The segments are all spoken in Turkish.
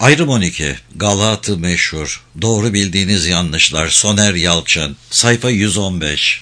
Ayrım 12. Galatı meşhur. Doğru bildiğiniz yanlışlar. Soner Yalçın. Sayfa 115.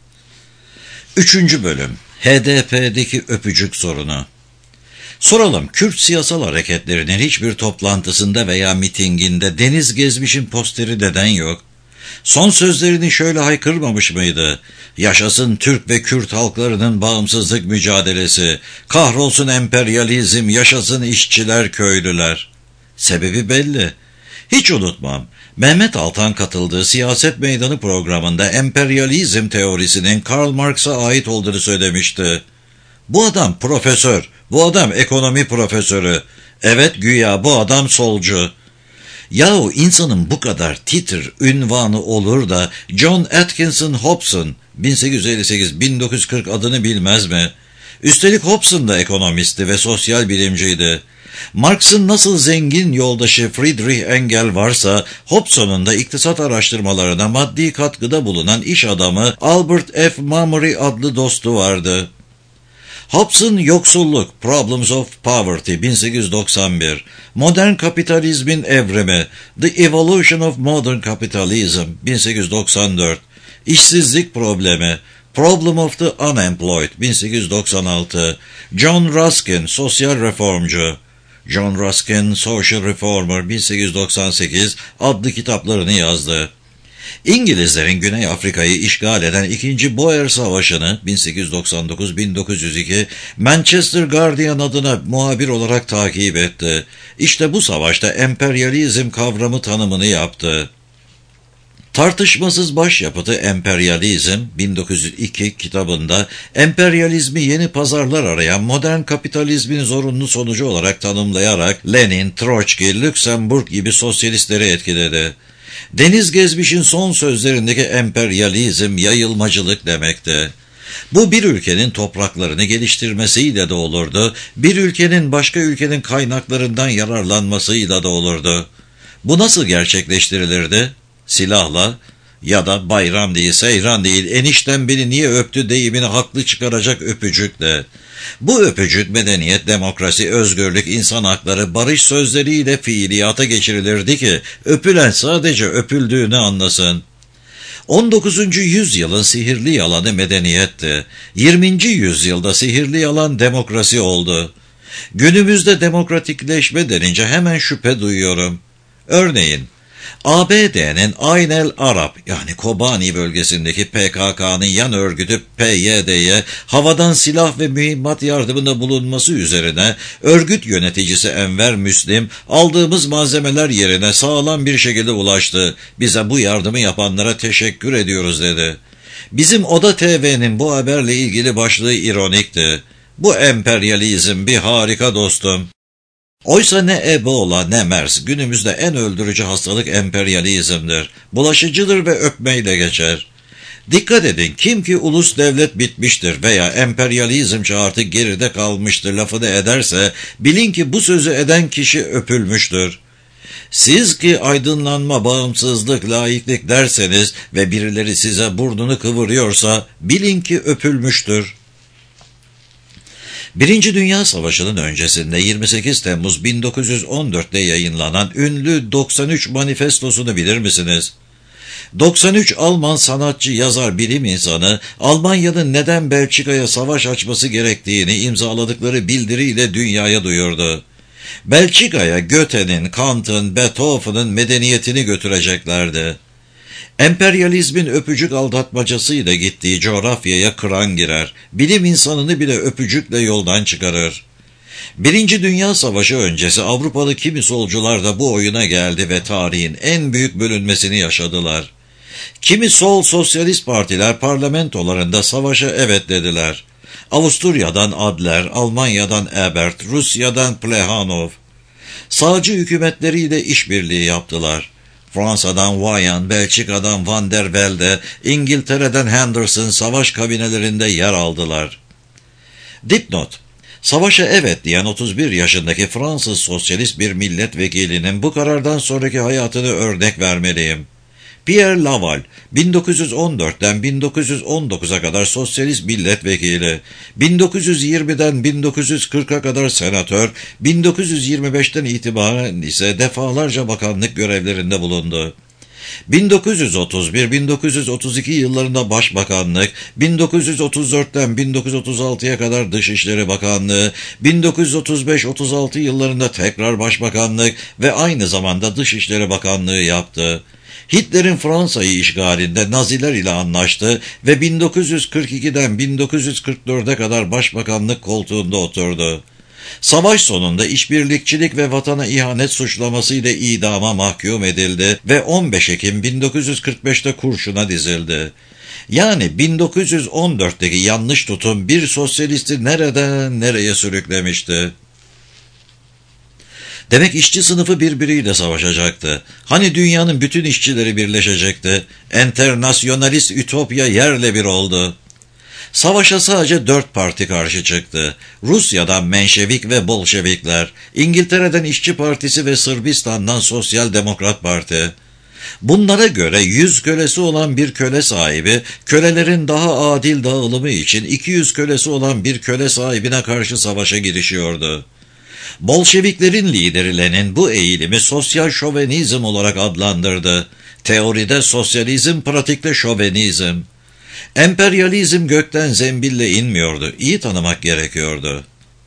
3. bölüm. HDP'deki öpücük sorunu. Soralım, Kürt siyasal hareketlerinin hiçbir toplantısında veya mitinginde Deniz Gezmiş'in posteri neden yok? Son sözlerini şöyle haykırmamış mıydı? Yaşasın Türk ve Kürt halklarının bağımsızlık mücadelesi, kahrolsun emperyalizm, yaşasın işçiler, köylüler. Sebebi belli. Hiç unutmam, Mehmet Altan katıldığı Siyaset Meydanı programında emperyalizm teorisinin Karl Marx'a ait olduğunu söylemişti. Bu adam profesör, bu adam ekonomi profesörü. Evet, güya bu adam solcu. Yahu insanın bu kadar titir ünvanı olur da John Atkinson Hobson 1858-1940 adını bilmez mi? Üstelik Hobson da ekonomisti ve sosyal bilimciydi. Marx'ın nasıl zengin yoldaşı Friedrich Engel varsa, Hobson'un da iktisat araştırmalarına maddi katkıda bulunan iş adamı Albert F. Montgomery adlı dostu vardı. Hobson Yoksulluk, Problems of Poverty 1891, Modern Kapitalizmin Evrimi, The Evolution of Modern Capitalism 1894, İşsizlik Problemi, Problem of the Unemployed 1896, John Ruskin, Sosyal Reformcu, John Ruskin, Social Reformer 1898 adlı kitaplarını yazdı. İngilizlerin Güney Afrika'yı işgal eden 2. Boer Savaşı'nı 1899-1902 Manchester Guardian adına muhabir olarak takip etti. İşte bu savaşta emperyalizm kavramı tanımını yaptı. Tartışmasız başyapıtı Emperyalizm 1902 kitabında emperyalizmi yeni pazarlar arayan modern kapitalizmin zorunlu sonucu olarak tanımlayarak Lenin, Troçki, Lüksemburg gibi sosyalistleri etkiledi. Deniz Gezmiş'in son sözlerindeki emperyalizm yayılmacılık demekti. Bu bir ülkenin topraklarını geliştirmesiyle de olurdu, bir ülkenin başka ülkenin kaynaklarından yararlanmasıyla da olurdu. Bu nasıl gerçekleştirilirdi? Silahla ya da bayram değil, seyran değil, enişten beni niye öptü deyimini haklı çıkaracak öpücükle. Bu öpücük medeniyet, demokrasi, özgürlük, insan hakları, barış sözleriyle fiiliyata geçirilirdi ki öpülen sadece öpüldüğünü anlasın. 19. yüzyılın sihirli yalanı medeniyetti. 20. yüzyılda sihirli yalan demokrasi oldu. Günümüzde demokratikleşme denince hemen şüphe duyuyorum. Örneğin, ABD'nin Ayn el Arab yani Kobani bölgesindeki PKK'nın yan örgütü PYD'ye havadan silah ve mühimmat yardımında bulunması üzerine örgüt yöneticisi Enver Müslim aldığımız malzemeler yerine sağlam bir şekilde ulaştı. Bize bu yardımı yapanlara teşekkür ediyoruz dedi. Bizim Oda TV'nin bu haberle ilgili başlığı ironikti. Bu emperyalizm bir harika dostum. Oysa ne Ebola ne MERS günümüzde en öldürücü hastalık emperyalizmdir. Bulaşıcıdır ve öpmeyle geçer. Dikkat edin, kim ki ulus devlet bitmiştir veya emperyalizmci artık geride kalmıştır lafını ederse bilin ki bu sözü eden kişi öpülmüştür. Siz ki aydınlanma, bağımsızlık, laiklik derseniz ve birileri size burnunu kıvırıyorsa bilin ki öpülmüştür. Birinci Dünya Savaşı'nın öncesinde 28 Temmuz 1914'te yayınlanan ünlü 93 manifestosunu bilir misiniz? 93 Alman sanatçı, yazar, bilim insanı Almanya'nın neden Belçika'ya savaş açması gerektiğini imzaladıkları bildiriyle dünyaya duyurdu. Belçika'ya Goethe'nin, Kant'ın, Beethoven'ın medeniyetini götüreceklerdi. Emperyalizmin öpücük aldatmacasıyla gittiği coğrafyaya kıran girer. Bilim insanını bile öpücükle yoldan çıkarır. Birinci Dünya Savaşı öncesi Avrupalı kimi solcular da bu oyuna geldi ve tarihin en büyük bölünmesini yaşadılar. Kimi sol sosyalist partiler parlamentolarında savaşa evet dediler. Avusturya'dan Adler, Almanya'dan Ebert, Rusya'dan Plehanov. Sağcı hükümetleriyle işbirliği yaptılar. Fransa'dan Vaillant, Belçika'dan Van der Velde, İngiltere'den Henderson savaş kabinelerinde yer aldılar. Dipnot: savaşa evet diyen 31 yaşındaki Fransız sosyalist bir milletvekilinin bu karardan sonraki hayatını örnek vermeliyim. Pierre Laval, 1914'ten 1919'a kadar sosyalist milletvekili, 1920'den 1940'a kadar senatör, 1925'ten itibaren ise defalarca bakanlık görevlerinde bulundu. 1931-1932 yıllarında Başbakanlık, 1934'ten 1936'ya kadar Dışişleri Bakanlığı, 1935-36 yıllarında tekrar Başbakanlık ve aynı zamanda Dışişleri Bakanlığı yaptı. Hitler'in Fransa'yı işgalinde Naziler ile anlaştı ve 1942'den 1944'e kadar Başbakanlık koltuğunda oturdu. Savaş sonunda işbirlikçilik ve vatana ihanet suçlamasıyla idama mahkum edildi ve 15 Ekim 1945'te kurşuna dizildi. Yani 1914'teki yanlış tutum bir sosyalisti nereden nereye sürüklemişti? Demek işçi sınıfı birbiriyle savaşacaktı. Hani dünyanın bütün işçileri birleşecekti. Enternasyonalist ütopya yerle bir oldu. Savaşa sadece 4 parti karşı çıktı. Rusya'dan Menşevik ve Bolşevikler, İngiltere'den İşçi Partisi ve Sırbistan'dan Sosyal Demokrat Parti. Bunlara göre 100 kölesi olan bir köle sahibi, kölelerin daha adil dağılımı için 200 kölesi olan bir köle sahibine karşı savaşa girişiyordu. Bolşeviklerin lideri Lenin bu eğilimi sosyal şovenizm olarak adlandırdı. Teoride sosyalizm, pratikte şovenizm. Emperyalizm gökten zembille inmiyordu. İyi tanımak gerekiyordu.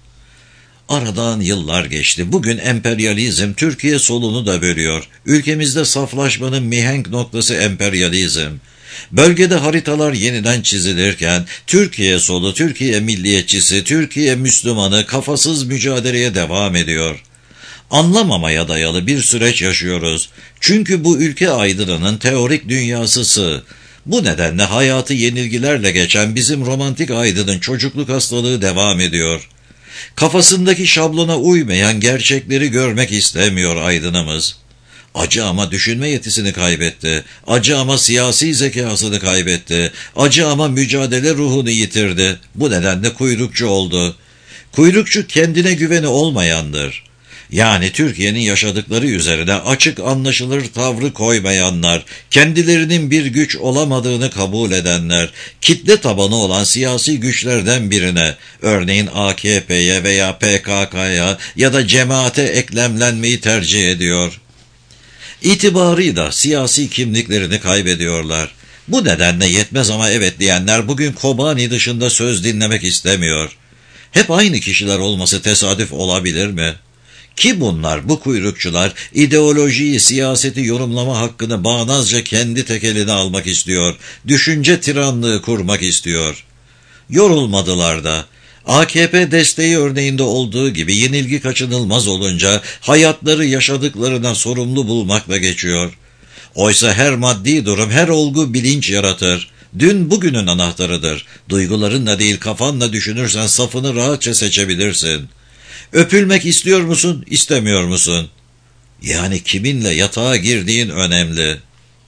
Aradan yıllar geçti. Bugün emperyalizm Türkiye solunu da bölüyor. Ülkemizde saflaşmanın mihenk noktası emperyalizm. Bölgede haritalar yeniden çizilirken Türkiye solu, Türkiye milliyetçisi, Türkiye Müslümanı kafasız mücadeleye devam ediyor. Anlamamaya dayalı bir süreç yaşıyoruz. Çünkü bu ülke aydınının teorik dünyası sığ. Bu nedenle hayatı yenilgilerle geçen bizim romantik aydının çocukluk hastalığı devam ediyor. Kafasındaki şablona uymayan gerçekleri görmek istemiyor aydınımız. Acı ama düşünme yetisini kaybetti. Acı ama siyasi zekasını kaybetti. Acı ama mücadele ruhunu yitirdi. Bu nedenle kuyrukçu oldu. Kuyrukçu kendine güveni olmayandır. Yani Türkiye'nin yaşadıkları üzerine açık anlaşılır tavrı koymayanlar, kendilerinin bir güç olamadığını kabul edenler, kitle tabanı olan siyasi güçlerden birine, örneğin AKP'ye veya PKK'ya ya da cemaate eklemlenmeyi tercih ediyor. İtibarıyla siyasi kimliklerini kaybediyorlar. Bu nedenle yetmez ama evet diyenler bugün Kobani dışında söz dinlemek istemiyor. Hep aynı kişiler olması tesadüf olabilir mi? Ki bunlar, bu kuyrukçular, ideolojiyi, siyaseti yorumlama hakkını bağnazca kendi tekeline almak istiyor, düşünce tiranlığı kurmak istiyor. Yorulmadılar da. AKP desteği örneğinde olduğu gibi yenilgi kaçınılmaz olunca hayatları yaşadıklarına sorumlu bulmakla geçiyor. Oysa her maddi durum, her olgu bilinç yaratır. Dün bugünün anahtarıdır. Duygularınla değil kafanla düşünürsen safını rahatça seçebilirsin. Öpülmek istiyor musun, istemiyor musun? Yani kiminle yatağa girdiğin önemli.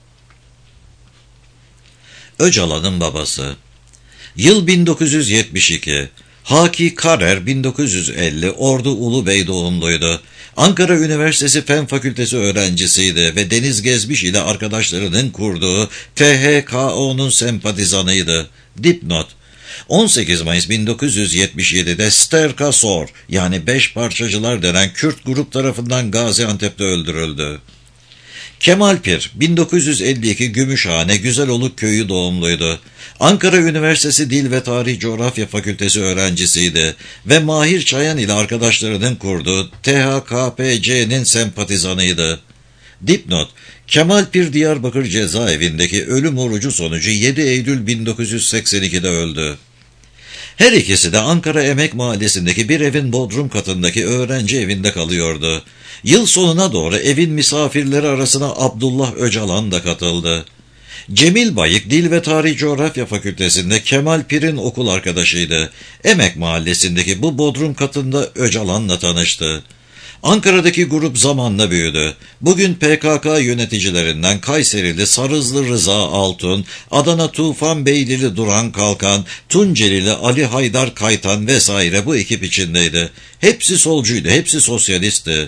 Öcalan'ın babası. Yıl 1972. Haki Karer 1950 Ordu Ulubey doğumluydu. Ankara Üniversitesi Fen Fakültesi öğrencisiydi ve Deniz Gezmiş ile arkadaşlarının kurduğu THKO'nun sempatizanıydı. Dipnot: 18 Mayıs 1977'de Sterka Sor yani Beş Parçacılar denen Kürt grup tarafından Gaziantep'te öldürüldü. Kemal Pir 1952 Gümüşhane Güzeloluk köyü doğumluydu. Ankara Üniversitesi Dil ve Tarih Coğrafya Fakültesi öğrencisiydi ve Mahir Çayan ile arkadaşlarının kurduğu THKPC'nin sempatizanıydı. Dipnot: Kemal Pir Diyarbakır cezaevindeki ölüm orucu sonucu 7 Eylül 1982'de öldü. Her ikisi de Ankara Emek Mahallesi'ndeki bir evin bodrum katındaki öğrenci evinde kalıyordu. Yıl sonuna doğru evin misafirleri arasına Abdullah Öcalan da katıldı. Cemil Bayık Dil ve Tarih Coğrafya Fakültesi'nde Kemal Pir'in okul arkadaşıydı. Emek Mahallesi'ndeki bu bodrum katında Öcalan'la tanıştı. Ankara'daki grup zamanla büyüdü. Bugün PKK yöneticilerinden Kayserili Sarızlı Rıza Altun, Adana Tufan Beylili Duran Kalkan, Tuncelili Ali Haydar Kaytan vesaire bu ekip içindeydi. Hepsi solcuydu, hepsi sosyalistti.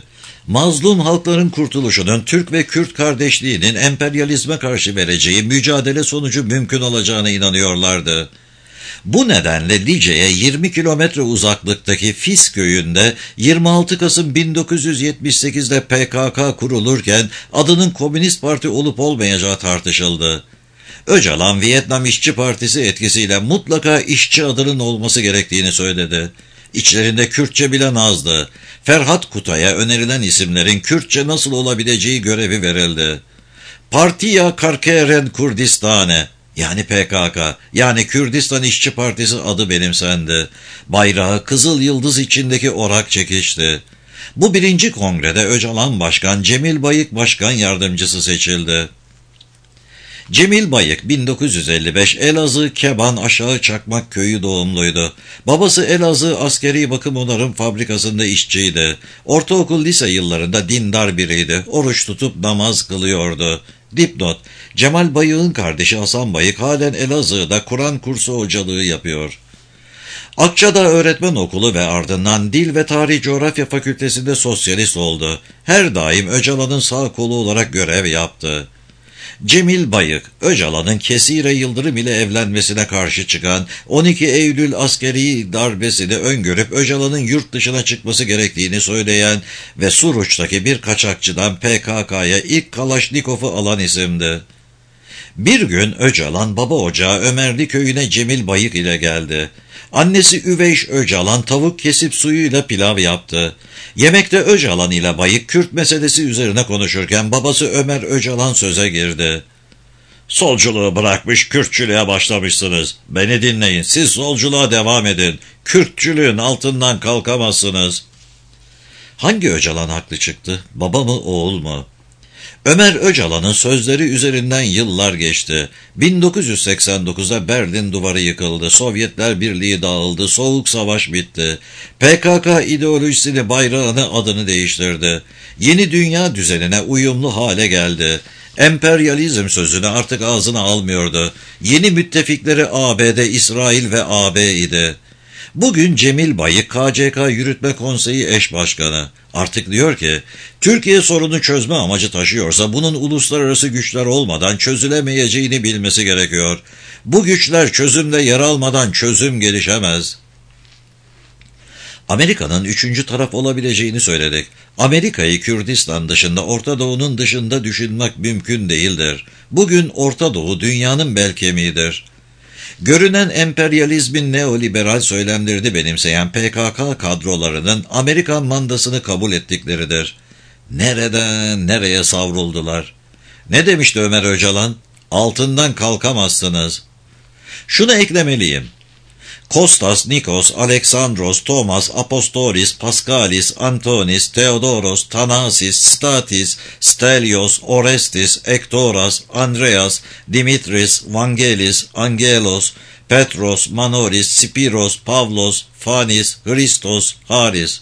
mazlum halkların kurtuluşunun Türk ve Kürt kardeşliğinin emperyalizme karşı vereceği mücadele sonucu mümkün olacağına inanıyorlardı. Bu nedenle Lice'ye 20 kilometre uzaklıktaki Fis köyünde 26 Kasım 1978'de PKK kurulurken adının Komünist Parti olup olmayacağı tartışıldı. Öcalan, Vietnam İşçi Partisi etkisiyle mutlaka işçi adının olması gerektiğini söyledi. İçlerinde Kürtçe bilen azdı. Ferhat Kutay'a önerilen isimlerin Kürtçe nasıl olabileceği görevi verildi. Partiya Karkeren Kurdistane, yani PKK, yani Kürdistan İşçi Partisi adı benimsendi. Bayrağı kızıl yıldız içindeki orak çekişti. Bu birinci kongrede Öcalan Başkan, Cemil Bayık Başkan Yardımcısı seçildi. Cemil Bayık 1955 Elazığ Keban Aşağı Çakmak Köyü doğumluydu. Babası Elazığ Askeri Bakım Onarım Fabrikası'nda işçiydi. Ortaokul lise yıllarında dindar biriydi. Oruç tutup namaz kılıyordu. Dipnot: Cemal Bayık'ın kardeşi Hasan Bayık halen Elazığ'da Kur'an kursu hocalığı yapıyor. Akçadağ Öğretmen Okulu ve ardından Dil ve Tarih Coğrafya Fakültesi'nde sosyalist oldu. Her daim Öcalan'ın sağ kolu olarak görev yaptı. Cemil Bayık, Öcalan'ın Kesire Yıldırım ile evlenmesine karşı çıkan 12 Eylül askeri darbesini öngörüp Öcalan'ın yurt dışına çıkması gerektiğini söyleyen ve Suruç'taki bir kaçakçıdan PKK'ya ilk Kalaşnikov'u alan isimdi. Bir gün Öcalan baba ocağı Ömerli köyüne Cemil Bayık ile geldi. Annesi Üveyş Öcalan tavuk kesip suyuyla pilav yaptı. Yemekte Öcalan ile Bayık Kürt meselesi üzerine konuşurken babası Ömer Öcalan söze girdi. "Solculuğu bırakmış Kürtçülüğe başlamışsınız. Beni dinleyin, siz solculuğa devam edin. Kürtçülüğün altından kalkamazsınız." Hangi Öcalan haklı çıktı? Baba mı, oğul mu? Ömer Öcalan'ın sözleri üzerinden yıllar geçti. 1989'da Berlin Duvarı yıkıldı, Sovyetler Birliği dağıldı, Soğuk Savaş bitti. PKK ideolojisini, bayrağını, adını değiştirdi. Yeni dünya düzenine uyumlu hale geldi. Emperyalizm sözünü artık ağzına almıyordu. Yeni müttefikleri ABD, İsrail ve AB idi. Bugün Cemil Bayık, KCK Yürütme Konseyi eş başkanı. Artık diyor ki, Türkiye sorunu çözme amacı taşıyorsa bunun uluslararası güçler olmadan çözülemeyeceğini bilmesi gerekiyor. Bu güçler çözümde yer almadan çözüm gelişemez. Amerika'nın üçüncü taraf olabileceğini söyledik. Amerika'yı Kürdistan dışında, Orta Doğu'nun dışında düşünmek mümkün değildir. Bugün Orta Doğu dünyanın bel kemiğidir. Görünen emperyalizmin neoliberal söylemlerini benimseyen PKK kadrolarının Amerikan mandasını kabul ettikleridir. Nereden nereye savruldular? Ne demişti Ömer Öcalan? Altından kalkamazsınız. Şunu eklemeliyim. Kostas, Nikos, Aleksandros, Thomas, Apostolis, Paskalis, Antonis, Theodoros, Thanasis, Statis, Stelios, Orestis, Ektoras, Andreas, Dimitris, Vangelis, Angelos, Petros, Manoris, Spiros, Pavlos, Fanis, Christos, Haris.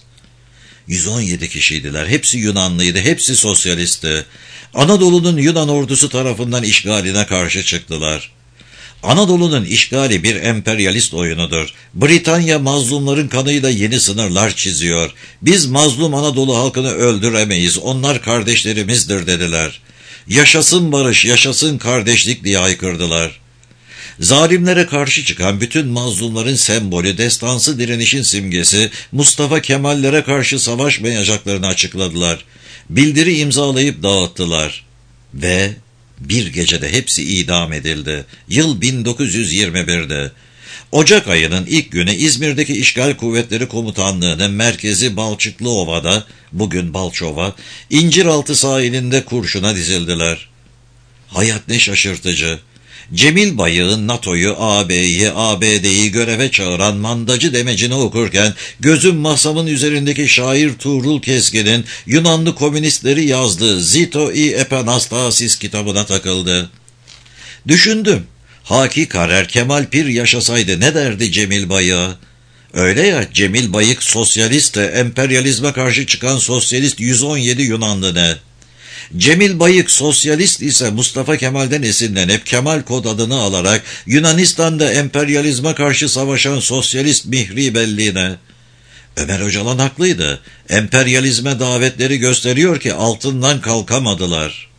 117 kişiydiler. Hepsi Yunanlıydı, hepsi sosyalistti. Anadolu'nun Yunan ordusu tarafından işgaline karşı çıktılar. Anadolu'nun işgali bir emperyalist oyunudur. Britanya mazlumların kanıyla yeni sınırlar çiziyor. Biz mazlum Anadolu halkını öldüremeyiz, onlar kardeşlerimizdir dediler. Yaşasın barış, yaşasın kardeşlik diye haykırdılar. Zalimlere karşı çıkan bütün mazlumların sembolü, destansı direnişin simgesi, Mustafa Kemallere karşı savaşmayacaklarını açıkladılar. Bildiri imzalayıp dağıttılar. Ve bir gecede hepsi idam edildi. Yıl 1921'de. Ocak ayının ilk günü İzmir'deki İşgal Kuvvetleri Komutanlığı'nın merkezi Balçıklıova'da, bugün Balçova, İnciraltı sahilinde kurşuna dizildiler. Hayat ne şaşırtıcı. Cemil Bayık'ın NATO'yu, AB'yi, ABD'yi göreve çağıran mandacı demecini okurken gözüm masamın üzerindeki şair Tuğrul Keskin'in Yunanlı komünistleri yazdığı Zito I Epanastasis kitabına takıldı. Düşündüm. Haki Karer Kemal Pir yaşasaydı ne derdi Cemil Bayık'a? Öyle ya, Cemil Bayık sosyalist de emperyalizme karşı çıkan sosyalist 117 Yunanlı ne? Cemil Bayık sosyalist ise Mustafa Kemal'den esinlenip Kemal Kod adını alarak Yunanistan'da emperyalizme karşı savaşan sosyalist Mihri Belli'ne. Ömer Öcalan haklıydı. Emperyalizme davetleri gösteriyor ki altından kalkamadılar.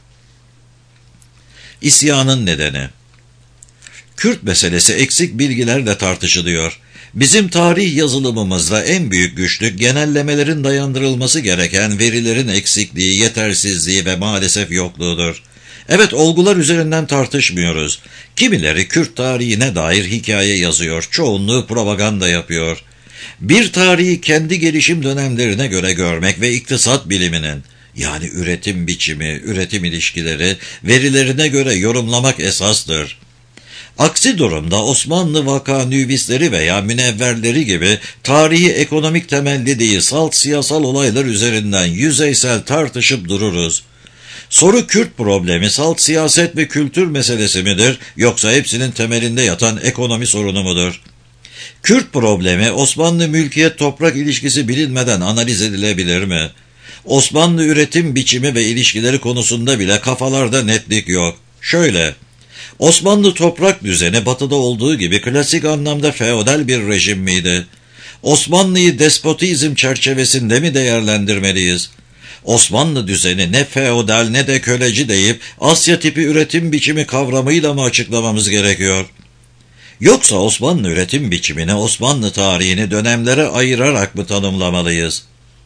İsyanın nedeni. Kürt meselesi eksik bilgilerle tartışılıyor. Bizim tarih yazılımımızda en büyük güçlük genellemelerin dayandırılması gereken verilerin eksikliği, yetersizliği ve maalesef yokluğudur. Evet, olgular üzerinden tartışmıyoruz. Kimileri Kürt tarihine dair hikaye yazıyor, çoğunluğu propaganda yapıyor. Bir tarihi kendi gelişim dönemlerine göre görmek ve iktisat biliminin, yani üretim biçimi, üretim ilişkileri, verilerine göre yorumlamak esastır. Aksi durumda Osmanlı vakanüvisleri veya münevverleri gibi tarihi ekonomik temelli değil, salt siyasal olaylar üzerinden yüzeysel tartışıp dururuz. Soru Kürt problemi salt siyaset ve kültür meselesi midir, yoksa hepsinin temelinde yatan ekonomi sorunu mudur? Kürt problemi Osmanlı mülkiyet toprak ilişkisi bilinmeden analiz edilebilir mi? Osmanlı üretim biçimi ve ilişkileri konusunda bile kafalarda netlik yok. Şöyle, Osmanlı toprak düzeni batıda olduğu gibi klasik anlamda feodal bir rejim miydi? Osmanlı'yı despotizm çerçevesinde mi değerlendirmeliyiz? Osmanlı düzeni ne feodal ne de köleci deyip Asya tipi üretim biçimi kavramıyla mı açıklamamız gerekiyor? Yoksa Osmanlı üretim biçimini, Osmanlı tarihini dönemlere ayırarak mı tanımlamalıyız?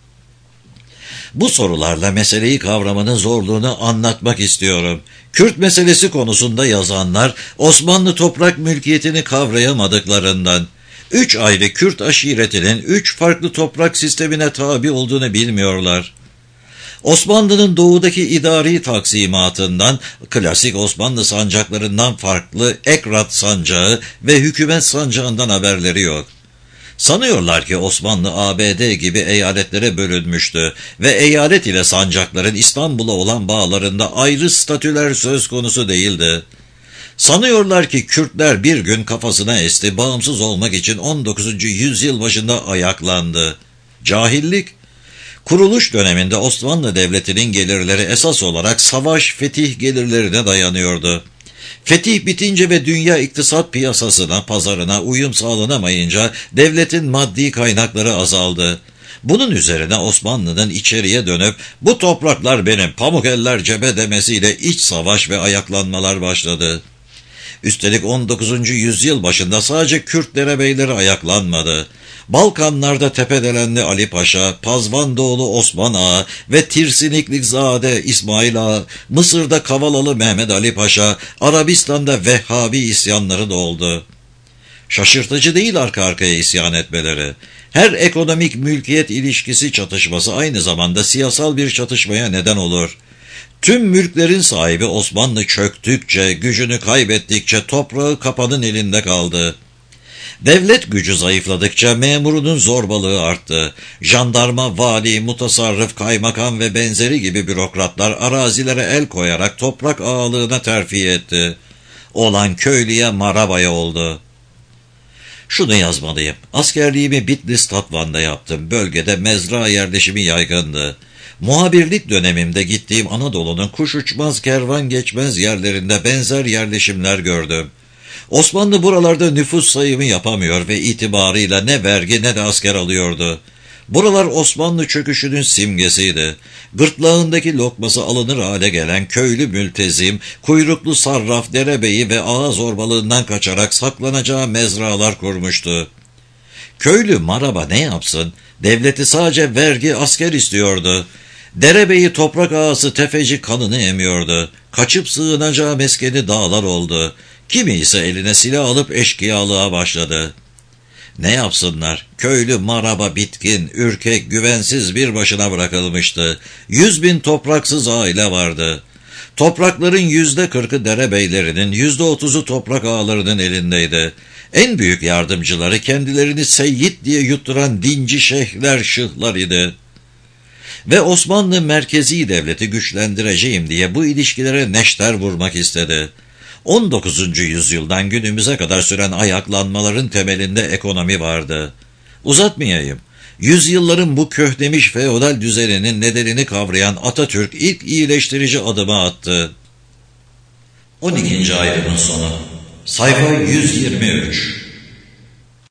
Bu sorularla meseleyi kavramanın zorluğunu anlatmak istiyorum. Kürt meselesi konusunda yazanlar Osmanlı toprak mülkiyetini kavrayamadıklarından, 3 ayrı Kürt aşiretinin 3 farklı toprak sistemine tabi olduğunu bilmiyorlar. Osmanlı'nın doğudaki idari taksimatından, klasik Osmanlı sancaklarından farklı Ekrat sancağı ve hükümet sancağından haberleri yok. Sanıyorlar ki Osmanlı ABD gibi eyaletlere bölünmüştü ve eyalet ile sancakların İstanbul'a olan bağlarında ayrı statüler söz konusu değildi. Sanıyorlar ki Kürtler bir gün kafasına esti, bağımsız olmak için 19. yüzyıl başında ayaklandı. Cahillik. Kuruluş döneminde Osmanlı Devleti'nin gelirleri esas olarak savaş, fetih gelirlerine dayanıyordu. Fetih bitince ve dünya iktisat piyasasına, pazarına uyum sağlanamayınca devletin maddi kaynakları azaldı. Bunun üzerine Osmanlı'nın içeriye dönüp bu topraklar benim, pamuk eller cebe demesiyle iç savaş ve ayaklanmalar başladı. Üstelik 19. yüzyıl başında sadece Kürt derebeyleri ayaklanmadı. Balkanlarda Tepedelenli Ali Paşa, Pazvandoğlu Osman Ağa ve Tirsiniklikzade İsmail Ağa, Mısır'da Kavalalı Mehmet Ali Paşa, Arabistan'da Vehhabi isyanları da oldu. Şaşırtıcı değil arka arkaya isyan etmeleri. Her ekonomik mülkiyet ilişkisi çatışması aynı zamanda siyasal bir çatışmaya neden olur. Tüm mülklerin sahibi Osmanlı çöktükçe, gücünü kaybettikçe toprağı kapanın elinde kaldı. Devlet gücü zayıfladıkça memurunun zorbalığı arttı. Jandarma, vali, mutasarrıf, kaymakam ve benzeri gibi bürokratlar arazilere el koyarak toprak ağalığına terfi etti. Olan köylüye marabaya oldu. Şunu yazmalıyım. Askerliğimi Bitlis Tatvan'da yaptım. Bölgede mezra yerleşimi yaygındı. Muhabirlik dönemimde gittiğim Anadolu'nun kuş uçmaz kervan geçmez yerlerinde benzer yerleşimler gördüm. Osmanlı buralarda nüfus sayımı yapamıyor ve itibarıyla ne vergi ne de asker alıyordu. Buralar Osmanlı çöküşünün simgesiydi. Gırtlağındaki lokması alınır hale gelen köylü mültezim, kuyruklu sarraf, derebeyi ve ağa zorbalığından kaçarak saklanacağı mezralar kurmuştu. Köylü maraba ne yapsın? Devleti sadece vergi, asker istiyordu. Derebeyi toprak ağası tefeci kanını emiyordu. Kaçıp sığınacağı meskeni dağlar oldu. Kimi ise eline silah alıp eşkıyalığa başladı. Ne yapsınlar? Köylü maraba bitkin, ürkek, güvensiz bir başına bırakılmıştı. 100.000 topraksız aile vardı. Toprakların %40'ı derebeylerinin, %30'u toprak ağalarının elindeydi. En büyük yardımcıları kendilerini seyyid diye yutturan dinci şeyhler, şıhlar idi. Ve Osmanlı merkezi devleti güçlendireceğim diye bu ilişkilere neşter vurmak istedi. 19. yüzyıldan günümüze kadar süren ayaklanmaların temelinde ekonomi vardı. Uzatmayayım. Yüzyılların bu köhnemiş feodal düzeninin nedenini kavrayan Atatürk ilk iyileştirici adımı attı. 12. ayrımın sonu. Sayfa 123.